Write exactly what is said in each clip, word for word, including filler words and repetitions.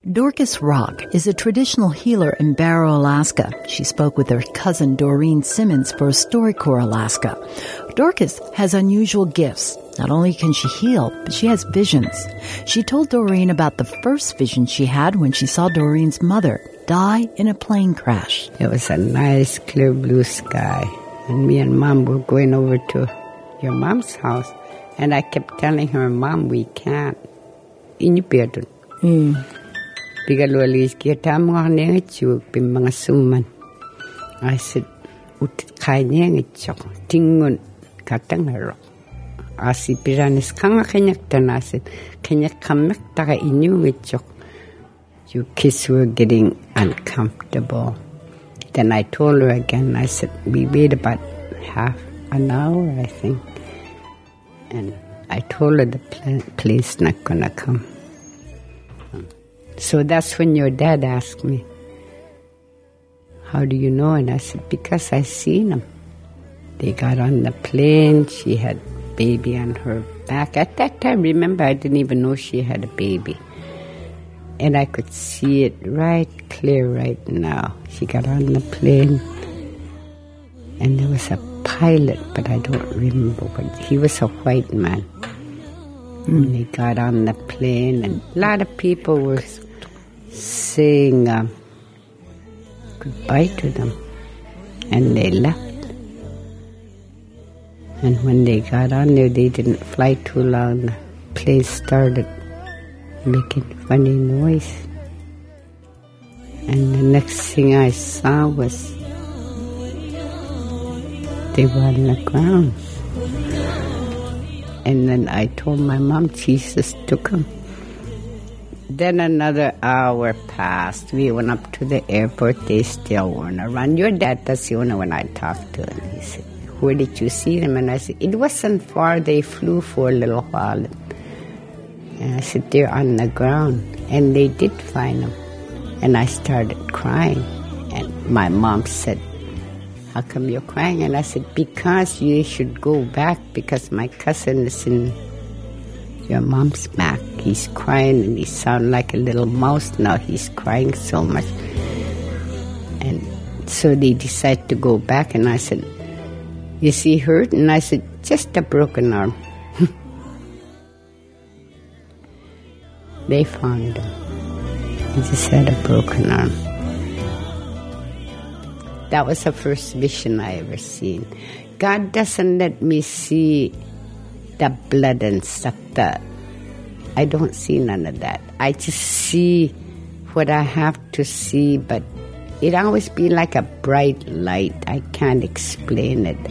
Dorcas Rock is a traditional healer in Barrow, Alaska. She spoke with her cousin Doreen Simmons for StoryCorps Alaska. Dorcas has unusual gifts. Not only can she heal, but she has visions. She told Doreen about the first vision she had when she saw Doreen's mother die in a plane crash. It was a nice, clear blue sky. And me and Mom were going over to your mom's house. And I kept telling her, Mom, we can't. Inipiyadun. Hmm. Bigalualis kita mga ngechuk pim mga suman. I said, ut kanya ngechuk tingun katang haro. Asi piranis kanga kanyak tanasit kanyak kamek taka inu ngechuk. You kids were getting uncomfortable. Then I told her again. I said, we wait about half an hour, I think. And I told her the police not gonna come. So that's when your dad asked me, how do you know? And I said, because I seen them. They got on the plane. She had baby on her back. At that time, remember, I didn't even know she had a baby. And I could see it right clear right now. She got on the plane. And there was a pilot, but I don't remember what. He was a white man. Mm. And they got on the plane, and a lot of people were saying um, goodbye to them, and they left. And when they got on there, they didn't fly too long. The plane started making funny noise, and the next thing I saw was they were on the ground. And then I told my mom, Jesus took them. Then another hour passed. We went up to the airport. They still weren't around. Your dad, that's the only one I talked to. And he said, where did you see them? And I said, it wasn't far. They flew for a little while. And I said, they're on the ground. And they did find them. And I started crying. And my mom said, how come you're crying? And I said, because you should go back, because my cousin is in your mom's back. He's crying, and he sounds like a little mouse now. He's crying so much. And so they decided to go back, and I said, is he hurt? And I said, just a broken arm. They found him. He just had a broken arm. That was the first vision I ever seen. God doesn't let me see the blood and stuff. That I don't see none of that. I just see what I have to see, but it always be like a bright light. I can't explain it.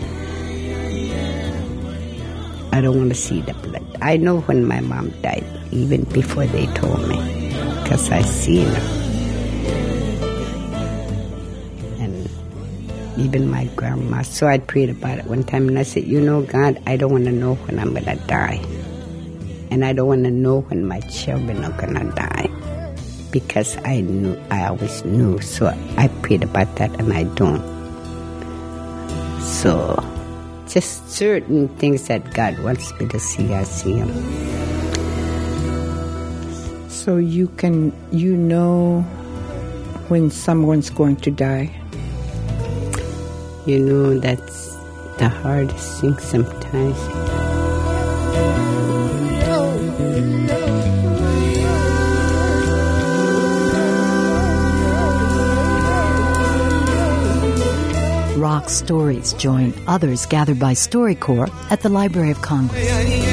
I don't want to see the blood. I know when my mom died, even before they told me, because I seen her. Even my grandma. So I prayed about it one time, and I said, you know, God, I don't want to know when I'm going to die. And I don't want to know when my children are going to die. Because I knew, I always knew. So I prayed about that, and I don't. So just certain things that God wants me to see, I see them. So you can, you know when someone's going to die? You know, that's the hardest thing sometimes. Rock stories join others gathered by StoryCorps at the Library of Congress.